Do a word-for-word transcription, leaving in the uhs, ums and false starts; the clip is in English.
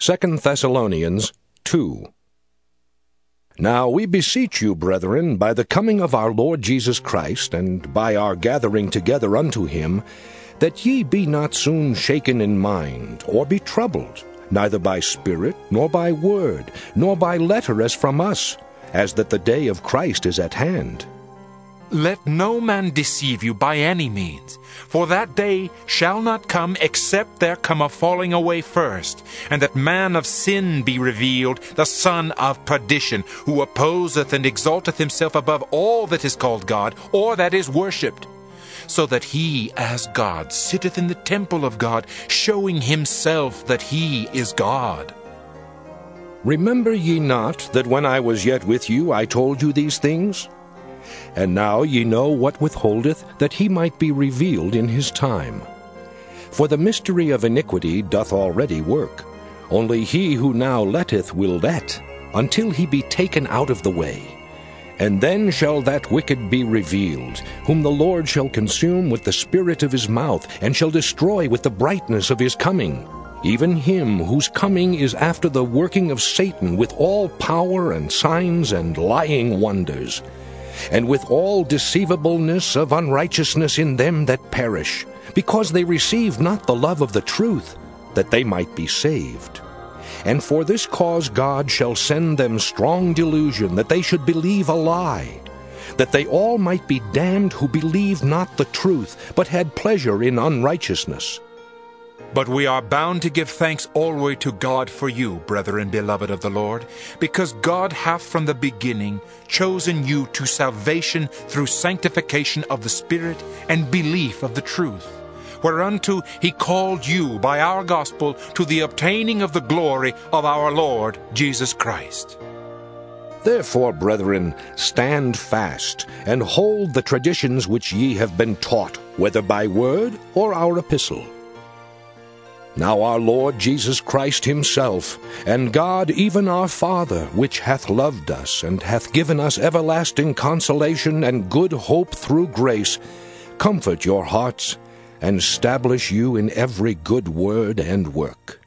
Second Thessalonians two. Now we beseech you, brethren, by the coming of our Lord Jesus Christ, and by our gathering together unto him, that ye be not soon shaken in mind, or be troubled, neither by spirit, nor by word, nor by letter as from us, as that the day of Christ is at hand. Let no man deceive you by any means, for that day shall not come except there come a falling away first, and that man of sin be revealed, the son of perdition, who opposeth and exalteth himself above all that is called God, or that is worshipped, so that he as God sitteth in the temple of God, showing himself that he is God. Remember ye not that when I was yet with you I told you these things? And now ye know what withholdeth, that he might be revealed in his time. For the mystery of iniquity doth already work. Only he who now letteth will let, until he be taken out of the way. And then shall that wicked be revealed, whom the Lord shall consume with the spirit of his mouth, and shall destroy with the brightness of his coming. Even him whose coming is after the working of Satan, with all power and signs and lying wonders, and with all deceivableness of unrighteousness in them that perish, because they receive not the love of the truth, that they might be saved. And for this cause God shall send them strong delusion, that they should believe a lie, that they all might be damned who believed not the truth, but had pleasure in unrighteousness. But we are bound to give thanks always to God for you, brethren beloved of the Lord, because God hath from the beginning chosen you to salvation through sanctification of the Spirit and belief of the truth, whereunto he called you by our gospel to the obtaining of the glory of our Lord Jesus Christ. Therefore, brethren, stand fast, and hold the traditions which ye have been taught, whether by word or our epistle. Now our Lord Jesus Christ himself, and God even our Father, which hath loved us, and hath given us everlasting consolation and good hope through grace, comfort your hearts, and establish you in every good word and work.